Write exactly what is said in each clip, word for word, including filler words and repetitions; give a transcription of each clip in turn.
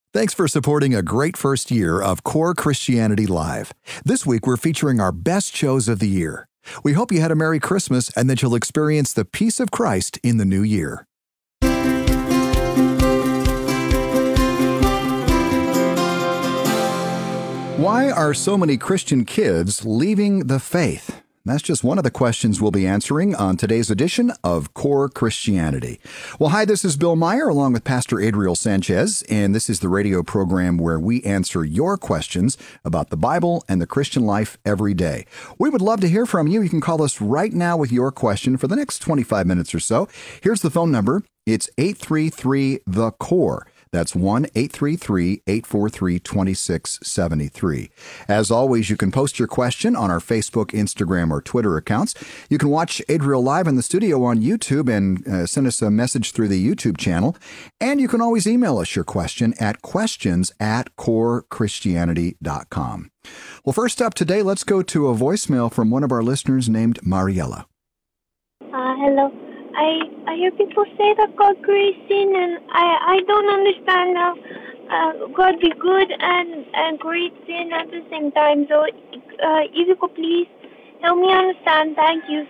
Thanks for supporting a great first year of Core Christianity Live. This week, we're featuring our best shows of the year. We hope you had a Merry Christmas and that you'll experience the peace of Christ in the new year. Why are so many Christian kids leaving the faith? That's just one of the questions we'll be answering on today's edition of Core Christianity. Well, hi, this is Bill Meyer along with Pastor Adriel Sanchez, and this is the radio program where we answer your questions about the Bible and the Christian life every day. We would love to hear from you. You can call us right now with your question for the next twenty-five minutes or so. Here's the phone number. It's eight three three, the C O R E. That's one eight three three, eight four three, two six seven three. As always, you can post your question on our Facebook, Instagram, or Twitter accounts. You can watch Adriel live in the studio on YouTube and uh, send us a message through the YouTube channel. And you can always email us your question at questions at core christianity dot com. Well, first up today, let's go to a voicemail from one of our listeners named Mariella. Uh, hello. I, I hear people say that God creates sin, and I, I don't understand how uh, God be good and, and create sin at the same time. So uh, if you could please help me understand. Thank you.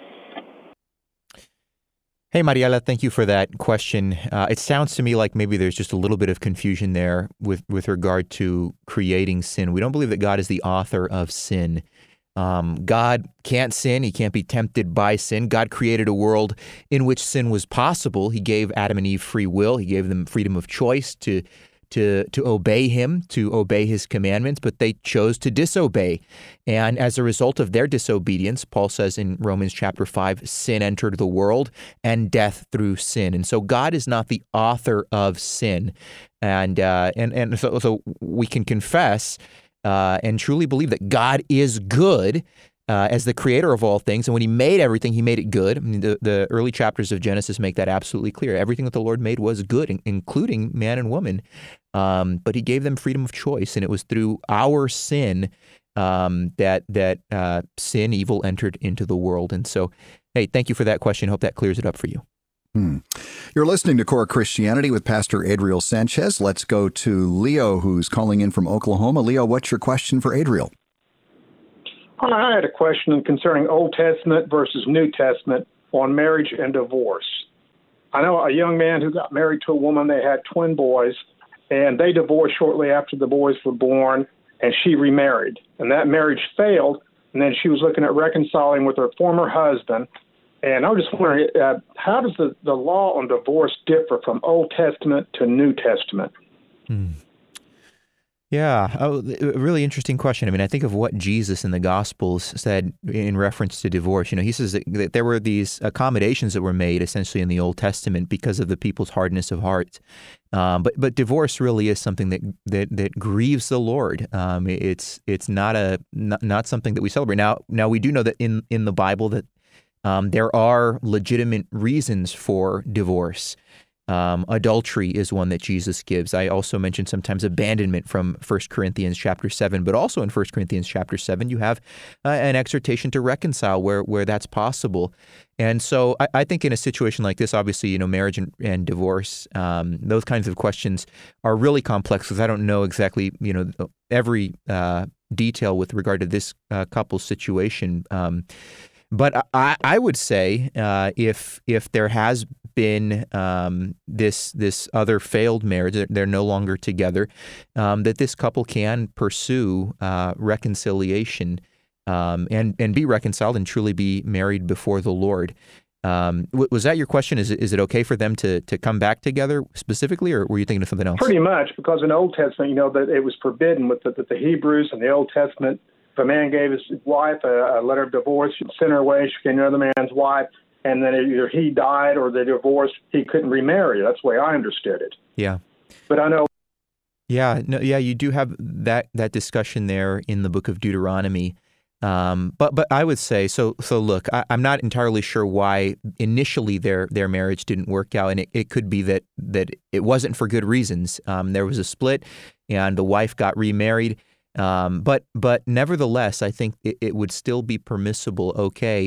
Hey, Mariela, thank you for that question. Uh, it sounds to me like maybe there's just a little bit of confusion there with, with regard to creating sin. We don't believe that God is the author of sin. Um, God can't sin. He can't be tempted by sin. God created a world in which sin was possible. He gave Adam and Eve free will. He gave them freedom of choice to to to obey him, to obey his commandments, but they chose to disobey. And as a result of their disobedience, Paul says in Romans chapter five, sin entered the world and death through sin. And so God is not the author of sin. And uh, and and so, so we can confess Uh, and truly believe that God is good uh, as the creator of all things. And when he made everything, he made it good. I mean, the, the early chapters of Genesis make that absolutely clear. Everything that the Lord made was good, including man and woman. Um, but he gave them freedom of choice. And it was through our sin um, that that uh, sin, evil entered into the world. And so, hey, thank you for that question. Hope that clears it up for you. Hmm. You're listening to Core Christianity with Pastor Adriel Sanchez. Let's go to Leo, who's calling in from Oklahoma. Leo, what's your question for Adriel? I had a question concerning Old Testament versus New Testament on marriage and divorce. I know a young man who got married to a woman. They had twin boys, and they divorced shortly after the boys were born, and she remarried. And that marriage failed, and then she was looking at reconciling with her former husband. And I was just wondering, uh, how does the, the law on divorce differ from Old Testament to New Testament? Hmm. Yeah, oh, a really interesting question. I mean, I think of what Jesus in the Gospels said in reference to divorce. You know, he says that there were these accommodations that were made essentially in the Old Testament because of the people's hardness of heart. Um, but but divorce really is something that that, that grieves the Lord. Um, it's it's not a not, not something that we celebrate. Now now we do know that in in the Bible that Um, there are legitimate reasons for divorce. Um, adultery is one that Jesus gives. I also mentioned sometimes abandonment from First Corinthians chapter seven, but also in First Corinthians chapter seven, you have uh, an exhortation to reconcile where where that's possible. And so I, I think in a situation like this, obviously, you know, marriage and, and divorce, um, those kinds of questions are really complex because I don't know exactly, you know, every uh, detail with regard to this uh, couple's situation. Um, But I, I would say uh, if if there has been um, this this other failed marriage, they're no longer together, um, that this couple can pursue uh, reconciliation um, and and be reconciled and truly be married before the Lord. Um, was that your question? Is it, is it okay for them to to come back together specifically, or were you thinking of something else? Pretty much, because in the Old Testament, you know, that it was forbidden with the, the Hebrews and the Old Testament. If a man gave his wife a, a letter of divorce, he'd send her away, she became another man's wife, and then either he died or they divorced, he couldn't remarry. That's the way I understood it. Yeah. But I know. Yeah, no, yeah, you do have that that discussion there in the book of Deuteronomy. Um, but but I would say, so so look, I, I'm not entirely sure why initially their their marriage didn't work out, and it, it could be that that it wasn't for good reasons. Um, there was a split, and the wife got remarried. Um, but but nevertheless, I think it, it would still be permissible, okay,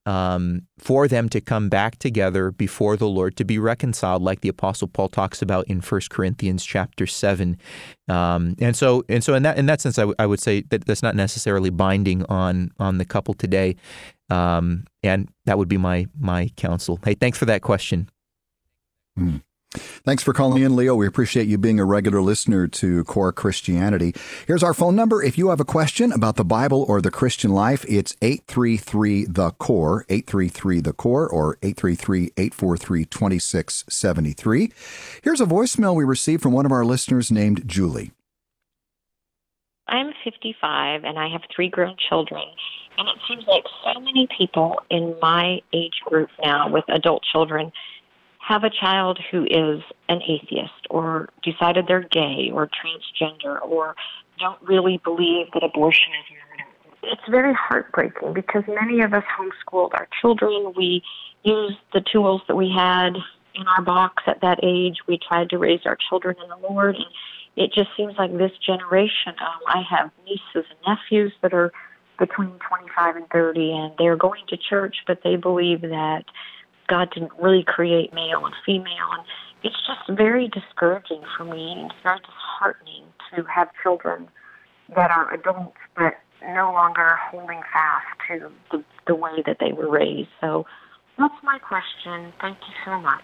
um, for them to come back together before the Lord to be reconciled, like the Apostle Paul talks about in First Corinthians chapter seven. Um, and so, and so, in that in that sense, I, w- I would say that that's not necessarily binding on on the couple today. Um, and that would be my my counsel. Hey, thanks for that question. Mm. Thanks for calling in, Leo. We appreciate you being a regular listener to Core Christianity. Here's our phone number. If you have a question about the Bible or the Christian life, it's eight three three the core, eight three three the core, or eight three three, eight four three, two six seven three. Here's a voicemail we received from one of our listeners named Julie. I'm fifty-five, and I have three grown children, and it seems like so many people in my age group now with adult children have a child who is an atheist or decided they're gay or transgender or don't really believe that abortion is murder. It's very heartbreaking because many of us homeschooled our children. We used the tools that we had in our box at that age. We tried to raise our children in the Lord, and it just seems like this generation, um, I have nieces and nephews that are between twenty-five and thirty, and they're going to church, but they believe that God didn't really create male and female, and it's just very discouraging for me, and it's very disheartening to have children that are adults but no longer holding fast to the, the way that they were raised. So that's my question. Thank you so much.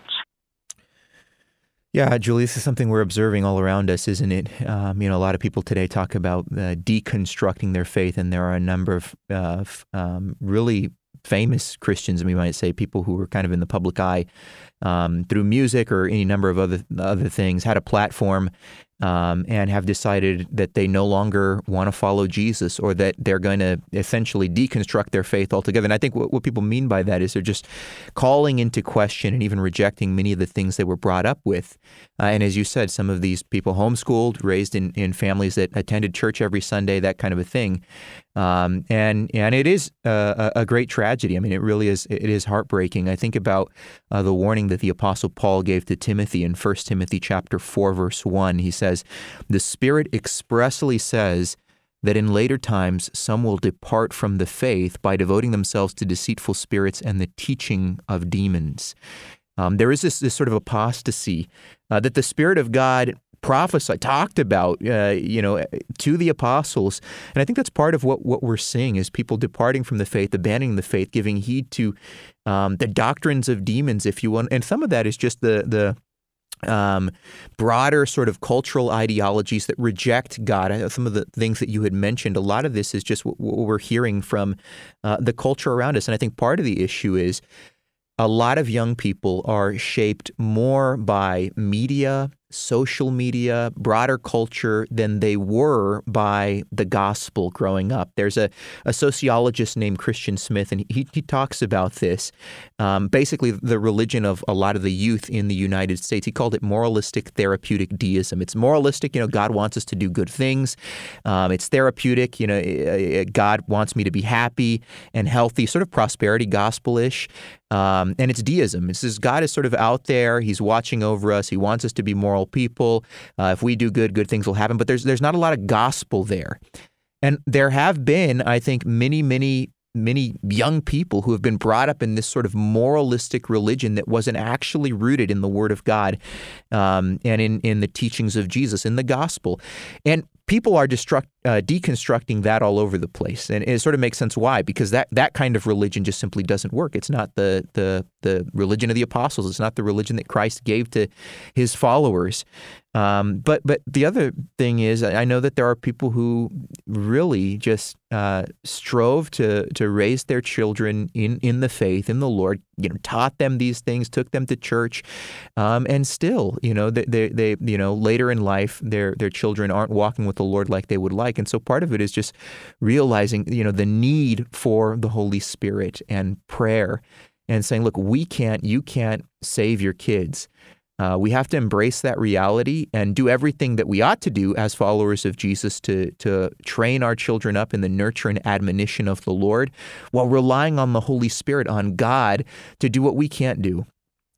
Yeah, Julie, this is something we're observing all around us, isn't it? Um, you know, a lot of people today talk about uh, deconstructing their faith, and there are a number of uh, f- um, really famous Christians, we might say, people who were kind of in the public eye um, through music or any number of other other things, had a platform um, and have decided that they no longer want to follow Jesus, or that they're going to essentially deconstruct their faith altogether. And I think what, what people mean by that is they're just calling into question and even rejecting many of the things they were brought up with. Uh, and as you said, some of these people homeschooled, raised in, in families that attended church every Sunday, that kind of a thing. Um, and and it is a, a great tragedy. I mean, it really is. It is heartbreaking. I think about uh, the warning that the Apostle Paul gave to Timothy in First Timothy chapter four, verse one. He says, "The Spirit expressly says that in later times some will depart from the faith by devoting themselves to deceitful spirits and the teaching of demons." Um, there is this, this sort of apostasy uh, that the Spirit of God prophesied, talked about, uh, you know, to the apostles. And I think that's part of what, what we're seeing is people departing from the faith, abandoning the faith, giving heed to um, the doctrines of demons, if you want. And some of that is just the the um, broader sort of cultural ideologies that reject God. Some of the things that you had mentioned, a lot of this is just what, what we're hearing from uh, the culture around us. And I think part of the issue is a lot of young people are shaped more by media, social media, broader culture than they were by the gospel growing up. There's a, a sociologist named Christian Smith, and he, he talks about this, um, basically the religion of a lot of the youth in the United States. He called it moralistic therapeutic deism. It's moralistic, you know, God wants us to do good things. Um, it's therapeutic, you know, God wants me to be happy and healthy, sort of prosperity gospel-ish. Um, and it's deism. It says God is sort of out there. He's watching over us. He wants us to be moral people. Uh, if we do good, good things will happen. But there's there's not a lot of gospel there. And there have been, I think, many, many, many young people who have been brought up in this sort of moralistic religion that wasn't actually rooted in the Word of God um, and in, in the teachings of Jesus, in the gospel. And people are destruct, uh, deconstructing that all over the place. And it sort of makes sense why, because that, that kind of religion just simply doesn't work. It's not the, the, the religion of the apostles. It's not the religion that Christ gave to his followers. Um, but but the other thing is, I know that there are people who really just uh, strove to to raise their children in, in the faith, in the Lord, you know, taught them these things, took them to church, um, and still, you know, they, they they you know later in life, their their children aren't walking with the Lord like they would like, and so part of it is just realizing, you know, the need for the Holy Spirit and prayer, and saying, look, we can't, you can't save your kids. Uh, we have to embrace that reality and do everything that we ought to do as followers of Jesus to to train our children up in the nurture and admonition of the Lord, while relying on the Holy Spirit, on God, to do what we can't do.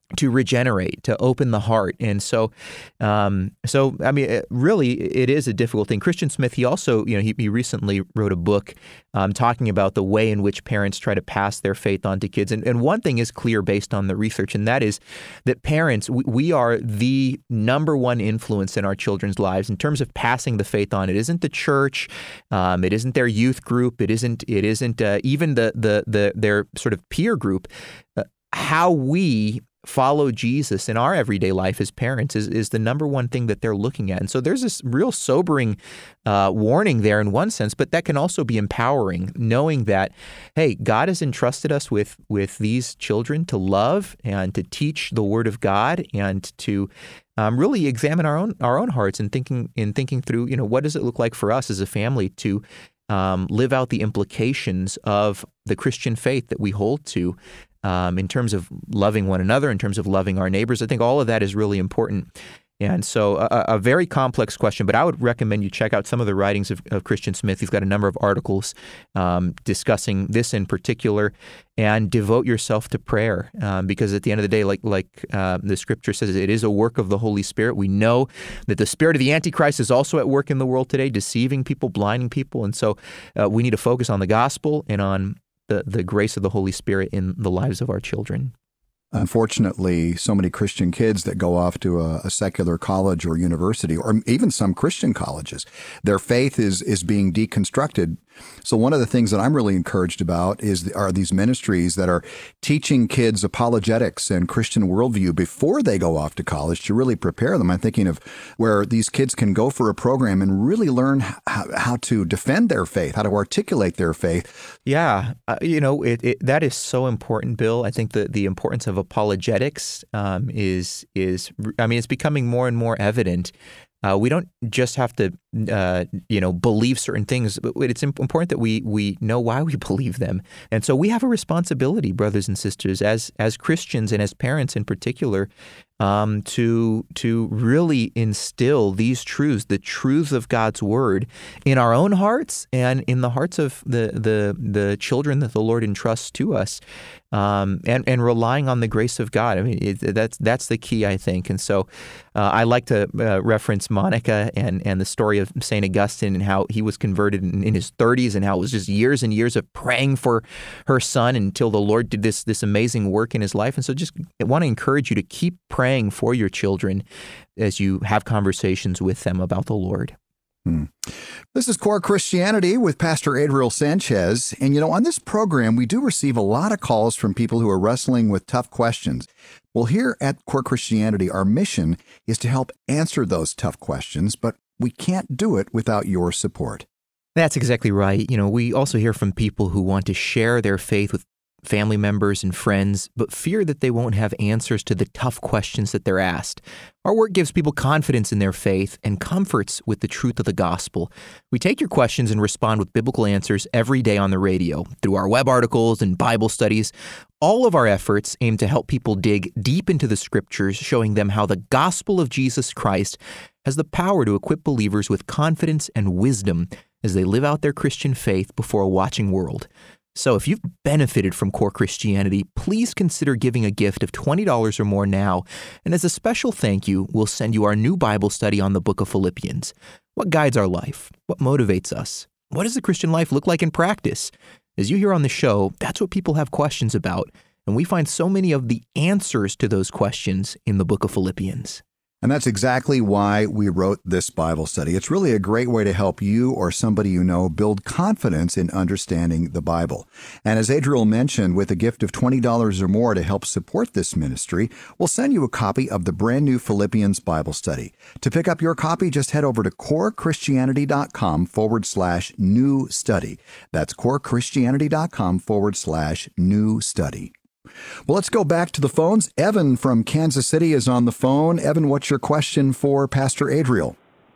to regenerate, to open the heart. And so, um, so I mean, really, it is a difficult thing. Christian Smith, he also, you know, he, he recently wrote a book um, talking about the way in which parents try to pass their faith on to kids. And, and one thing is clear based on the research, and that is that parents, we, we are the number one influence in our children's lives in terms of passing the faith on. It isn't the church, um, it isn't their youth group, it isn't, it isn't uh, even the the the their sort of peer group. Uh, how we follow Jesus in our everyday life as parents is, is the number one thing that they're looking at. And so there's this real sobering uh, warning there in one sense, but that can also be empowering, knowing that, hey, God has entrusted us with, with these children to love and to teach the Word of God and to um, really examine our own our own hearts and thinking in thinking through, you know, what does it look like for us as a family to um, live out the implications of the Christian faith that we hold to. Um, in terms of loving one another, in terms of loving our neighbors. I think all of that is really important. And so a, a very complex question, but I would recommend you check out some of the writings of, of Christian Smith. He's got a number of articles um, discussing this in particular, and devote yourself to prayer um, because at the end of the day, like like uh, the scripture says, it is a work of the Holy Spirit. We know that the spirit of the Antichrist is also at work in the world today, deceiving people, blinding people. And so uh, we need to focus on the gospel and on The, the grace of the Holy Spirit in the lives of our children. Unfortunately, so many Christian kids that go off to a, a secular college or university, or even some Christian colleges, their faith is is being deconstructed. So one of the things that I'm really encouraged about is the, are these ministries that are teaching kids apologetics and Christian worldview before they go off to college to really prepare them. I'm thinking of where these kids can go for a program and really learn how, how to defend their faith, how to articulate their faith. Yeah, uh, you know, it, it, that is so important, Bill. I think that the importance of apologetics um, is is I mean, it's becoming more and more evident. Uh, we don't just have to, uh, you know, believe certain things, but it's important that we we know why we believe them. And so we have a responsibility, brothers and sisters, as as Christians and as parents in particular, um, to to really instill these truths, the truths of God's Word, in our own hearts and in the hearts of the the the children that the Lord entrusts to us. Um, and, and relying on the grace of God. I mean, it, that's that's the key, I think. And so uh, I like to uh, reference Monica and, and the story of Saint Augustine and how he was converted in, in his thirties and how it was just years and years of praying for her son until the Lord did this, this amazing work in his life. And so just I want to encourage you to keep praying for your children as you have conversations with them about the Lord. Hmm. This is Core Christianity with Pastor Adriel Sanchez. And, you know, on this program, we do receive a lot of calls from people who are wrestling with tough questions. Well, here at Core Christianity, our mission is to help answer those tough questions, but we can't do it without your support. That's exactly right. You know, we also hear from people who want to share their faith with family members and friends, but fear that they won't have answers to the tough questions that they're asked. Our work gives people confidence in their faith and comforts with the truth of the gospel. We take your questions and respond with biblical answers every day on the radio, through our web articles and Bible studies. All of our efforts aim to help people dig deep into the scriptures, showing them how the gospel of Jesus Christ has the power to equip believers with confidence and wisdom as they live out their Christian faith before a watching world. So if you've benefited from Core Christianity, please consider giving a gift of twenty dollars or more now. And as a special thank you, we'll send you our new Bible study on the book of Philippians. What guides our life? What motivates us? What does the Christian life look like in practice? As you hear on the show, that's what people have questions about. And we find so many of the answers to those questions in the book of Philippians. And that's exactly why we wrote this Bible study. It's really a great way to help you or somebody you know build confidence in understanding the Bible. And as Adriel mentioned, with a gift of twenty dollars or more to help support this ministry, we'll send you a copy of the brand new Philippians Bible study. To pick up your copy, just head over to corechristianity.com forward slash new study. That's corechristianity.com forward slash new study. Well, let's go back to the phones. Evan from Kansas City is on the phone. Evan, what's your question for Pastor Adriel?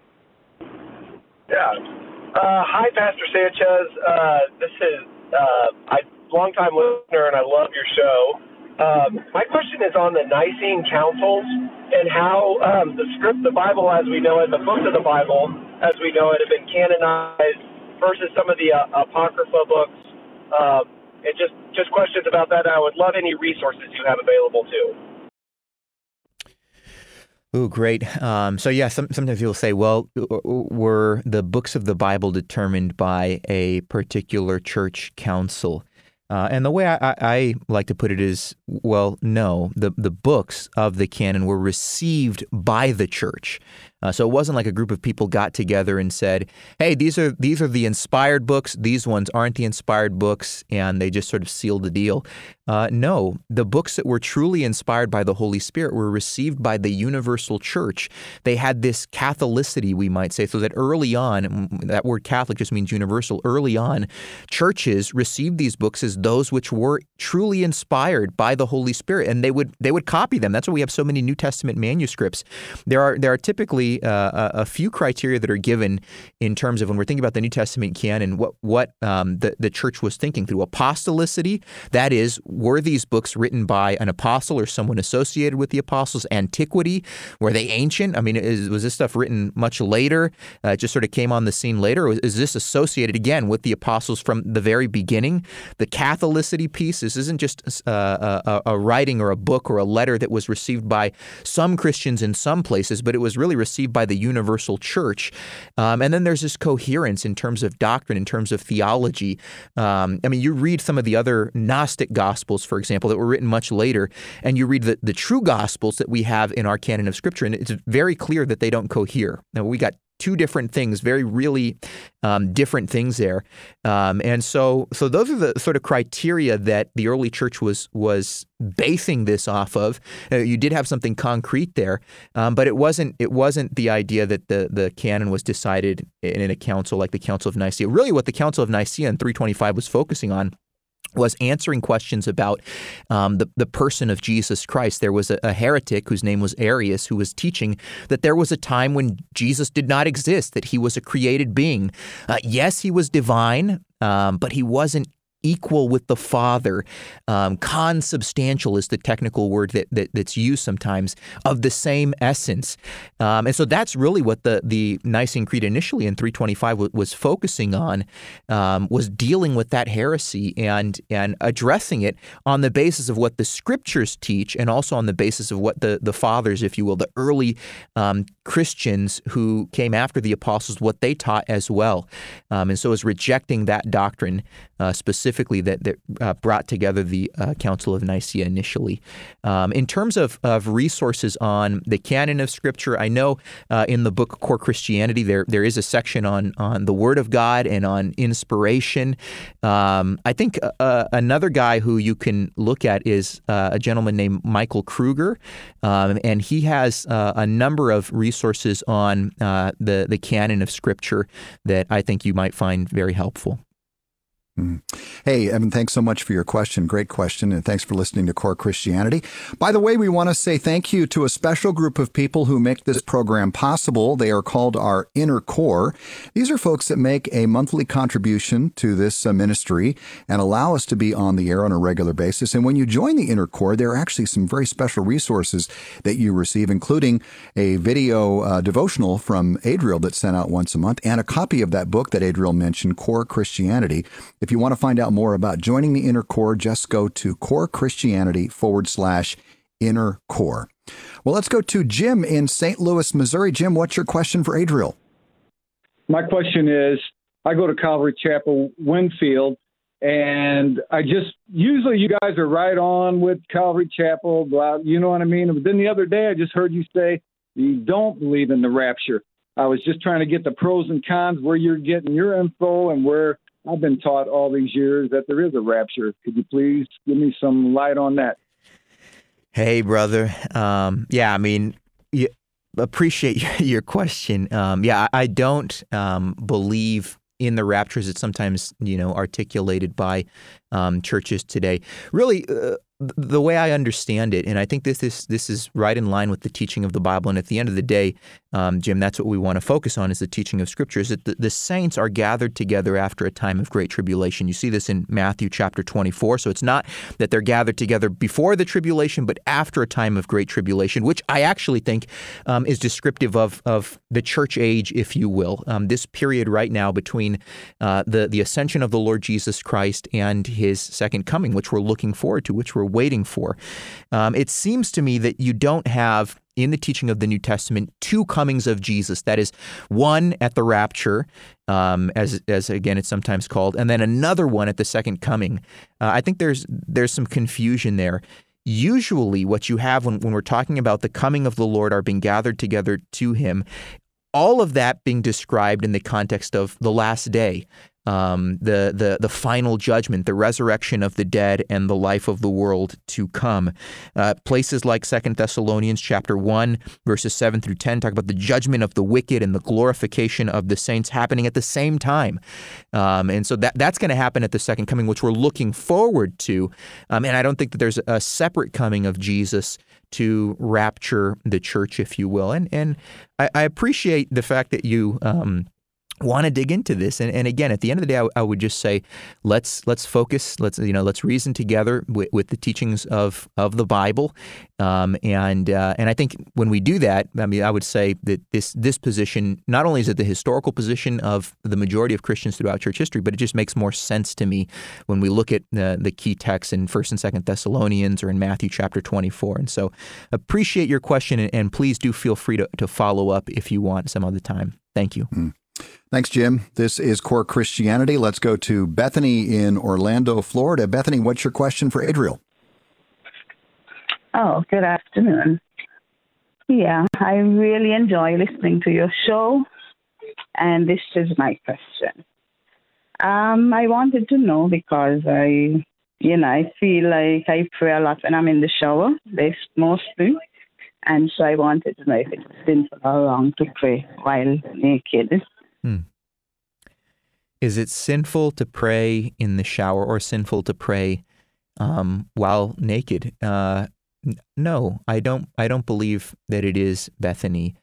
Yeah. Uh, hi, Pastor Sanchez. Uh, this is uh, a longtime listener, and I love your show. Um, my question is on the Nicene Councils and how um, the script, the Bible as we know it, the books of the Bible as we know it, have been canonized versus some of the uh, Apocrypha books. Um, And just, just questions about that. I would love any resources you have available, too. Oh, great. Um, so yeah, some, sometimes people say, well, were the books of the Bible determined by a particular church council? Uh, and the way I, I, I like to put it is, well, no, the, the books of the canon were received by the church. Uh, so it wasn't like a group of people got together and said, hey, these are these are the inspired books, these ones aren't the inspired books, and they just sort of sealed the deal. Uh, no, the books that were truly inspired by the Holy Spirit were received by the universal church. They had this Catholicity, we might say, so that early on, that word Catholic just means universal, early on, churches received these books as those which were truly inspired by the Holy Spirit, and they would they would copy them. That's why we have so many New Testament manuscripts. There are there are typically uh, a, a few criteria that are given in terms of when we're thinking about the New Testament canon, what what um, the the church was thinking through. Apostolicity, that is, were these books written by an apostle or someone associated with the apostles? Antiquity, were they ancient? I mean, is, was this stuff written much later? Uh, it just sort of came on the scene later? Or is this associated again with the apostles from the very beginning? The Catholicity piece, this isn't just uh, a, a writing or a book or a letter that was received by some Christians in some places, but it was really received by the universal church. Um, and then there's this coherence in terms of doctrine, in terms of theology. Um, I mean, you read some of the other Gnostic Gospels, for example, that were written much later, and you read the, the true Gospels that we have in our canon of Scripture, and it's very clear that they don't cohere. Now, we got two different things, very really um, different things there. Um, and so so those are the sort of criteria that the early church was was basing this off of. Uh, you did have something concrete there, um, but it wasn't it wasn't the idea that the, the canon was decided in, in a council like the Council of Nicaea. Really what the Council of Nicaea in three twenty-five was focusing on was answering questions about um, the, the person of Jesus Christ. There was a, a heretic whose name was Arius who was teaching that there was a time when Jesus did not exist, that he was a created being. Uh, yes, he was divine, um, but he wasn't equal with the Father. Um, consubstantial is the technical word that, that that's used sometimes, of the same essence. Um, and so that's really what the, the Nicene Creed initially in three twenty-five w- was focusing on, um, was dealing with that heresy and and addressing it on the basis of what the Scriptures teach and also on the basis of what the, the fathers, if you will, the early um, Christians who came after the apostles, what they taught as well. Um, and so it was rejecting that doctrine uh, specifically that, that uh, brought together the uh, Council of Nicaea initially. Um, in terms of, of resources on the canon of Scripture, I know uh, in the book Core Christianity, there there is a section on, on the Word of God and on inspiration. Um, I think uh, another guy who you can look at is uh, a gentleman named Michael Kruger, um, and he has uh, a number of resources on uh, the, the canon of Scripture that I think you might find very helpful. Mm. Hey, Evan, thanks so much for your question. Great question, and thanks for listening to Core Christianity. By the way, we want to say thank you to a special group of people who make this program possible. They are called our Inner Core. These are folks that make a monthly contribution to this uh, ministry and allow us to be on the air on a regular basis. And when you join the Inner Core, there are actually some very special resources that you receive, including a video uh, devotional from Adriel that's sent out once a month and a copy of that book that Adriel mentioned, Core Christianity. If you want to find out more about joining the Inner Core, just go to Core Christianity forward slash Inner Core. Well, let's go to Jim in Saint Louis, Missouri. Jim, what's your question for Adriel? My question is, I go to Calvary Chapel, Winfield, and I just, usually you guys are right on with Calvary Chapel, blah, you know what I mean? But then the other day I just heard you say you don't believe in the rapture. I was just trying to get the pros and cons, where you're getting your info and where I've been taught all these years that there is a rapture. Could you please give me some light on that? Hey, brother. Um, yeah, I mean, you, appreciate your question. Um, yeah, I don't um, believe in the rapture as it's sometimes, you know, articulated by um, churches today. Really, uh, the way I understand it, and I think this is this is right in line with the teaching of the Bible, and at the end of the day, um, Jim, that's what we want to focus on is the teaching of Scripture, is that the, the saints are gathered together after a time of great tribulation. You see this in Matthew chapter twenty-four, so it's not that they're gathered together before the tribulation, but after a time of great tribulation, which I actually think um, is descriptive of of the church age, if you will, um, this period right now between uh, the, the ascension of the Lord Jesus Christ and His second coming, which we're looking forward to, which we're waiting for. Um, it seems to me that you don't have in the teaching of the New Testament two comings of Jesus. That is, one at the rapture, um, as as again it's sometimes called, and then another one at the second coming. Uh, I think there's there's some confusion there. Usually, what you have when, when we're talking about the coming of the Lord, are being gathered together to Him, all of that being described in the context of the last day. Um, the the the final judgment, the resurrection of the dead, and the life of the world to come. Uh, places like Second Thessalonians chapter one, verses seven through ten talk about the judgment of the wicked and the glorification of the saints happening at the same time. Um, and so that that's going to happen at the second coming, which we're looking forward to. Um, and I don't think that there's a separate coming of Jesus to rapture the church, if you will. And and I, I appreciate the fact that you um, want to dig into this. And, and again, at the end of the day, I, I would just say, let's let's focus. Let's you know let's reason together with, with the teachings of of the Bible. Um, and uh, and I think when we do that, I mean, I would say that this this position, not only is it the historical position of the majority of Christians throughout church history, but it just makes more sense to me when we look at the, the key texts in First and Second Thessalonians or in Matthew chapter twenty-four. And so, appreciate your question, and, and please do feel free to, to follow up if you want some other time. Thank you. Mm. Thanks, Jim. This is Core Christianity. Let's go to Bethany in Orlando, Florida. Bethany, what's your question for Adriel? Oh, good afternoon. Yeah, I really enjoy listening to your show, and this is my question. Um, I wanted to know because I, you know, I feel like I pray a lot when I'm in the shower, this mostly, and so I wanted to know if it's sinful or wrong to pray while naked. Hmm. Is it sinful to pray in the shower or sinful to pray um, while naked? Uh, n- no, I don't. I don't believe that it is, Bethany.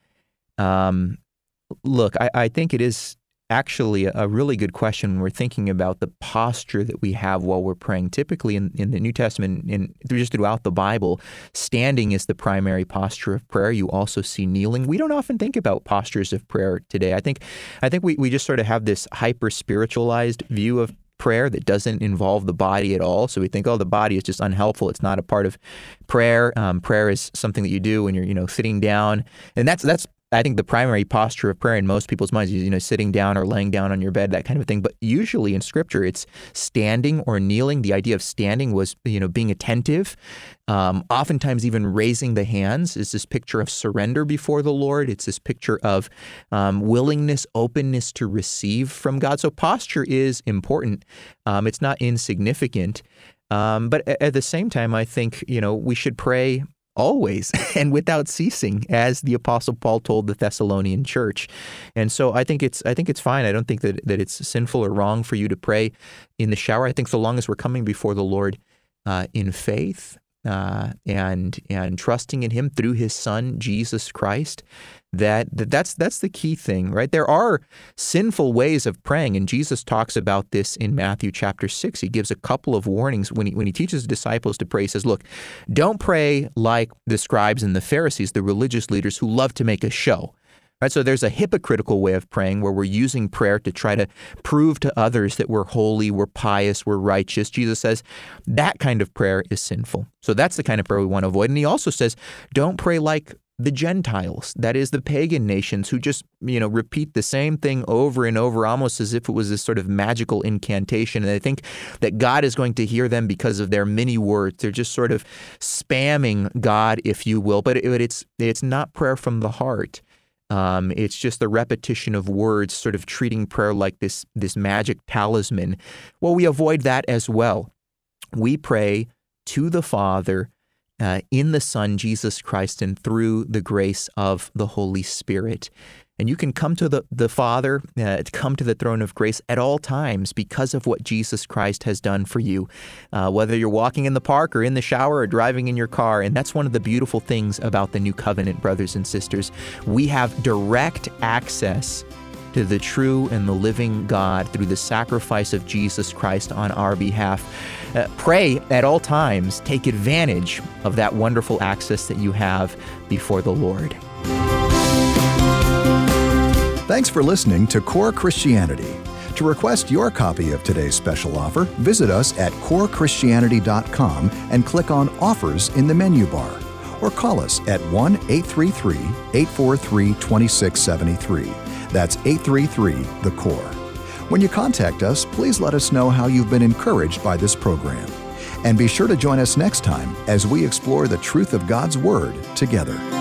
Um, look, I, I think it is actually a really good question when we're thinking about the posture that we have while we're praying. Typically in, in the New Testament, and just throughout the Bible, standing is the primary posture of prayer. You also see kneeling. We don't often think about postures of prayer today. I think I think we, we just sort of have this hyper-spiritualized view of prayer that doesn't involve the body at all. So we think, oh, the body is just unhelpful. It's not a part of prayer. Um, prayer is something that you do when you're, you know, sitting down. And that's that's I think the primary posture of prayer in most people's minds is, you know, sitting down or laying down on your bed, that kind of thing. But usually in Scripture, it's standing or kneeling. The idea of standing was, you know, being attentive. Um, oftentimes even raising the hands is this picture of surrender before the Lord. It's this picture of um, willingness, openness to receive from God. So posture is important. Um, it's not insignificant. Um, but at the same time, I think, you know, we should pray always and without ceasing, as the Apostle Paul told the Thessalonian church. And so I think it's I think it's fine. I don't think that, that it's sinful or wrong for you to pray in the shower. I think so long as we're coming before the Lord uh, in faith uh, and and trusting in Him through His Son, Jesus Christ, that, that that's that's the key thing, right? There are sinful ways of praying, and Jesus talks about this in Matthew chapter six. He gives a couple of warnings when he when he teaches the disciples to pray. He says, look, don't pray like the scribes and the Pharisees, the religious leaders who love to make a show. Right? So there's a hypocritical way of praying where we're using prayer to try to prove to others that we're holy, we're pious, we're righteous. Jesus says that kind of prayer is sinful. So that's the kind of prayer we want to avoid. And he also says, don't pray like the Gentiles, that is the pagan nations, who just, you know, repeat the same thing over and over, almost as if it was this sort of magical incantation. And they think that God is going to hear them because of their many words. They're just sort of spamming God, if you will. But it, it's it's not prayer from the heart. Um, it's just the repetition of words, sort of treating prayer like this this magic talisman. Well, we avoid that as well. We pray to the Father Uh, in the Son, Jesus Christ, and through the grace of the Holy Spirit. And you can come to the, the Father, uh, come to the throne of grace at all times because of what Jesus Christ has done for you, uh, whether you're walking in the park or in the shower or driving in your car. And that's one of the beautiful things about the New Covenant, brothers and sisters. We have direct access to the true and the living God through the sacrifice of Jesus Christ on our behalf. Uh, pray at all times. Take advantage of that wonderful access that you have before the Lord. Thanks for listening to Core Christianity. To request your copy of today's special offer, visit us at core christianity dot com and click on Offers in the menu bar. or call us at one eight three three, eight four three, two six seven three. That's eight three three, the core. When you contact us, please let us know how you've been encouraged by this program. And be sure to join us next time as we explore the truth of God's Word together.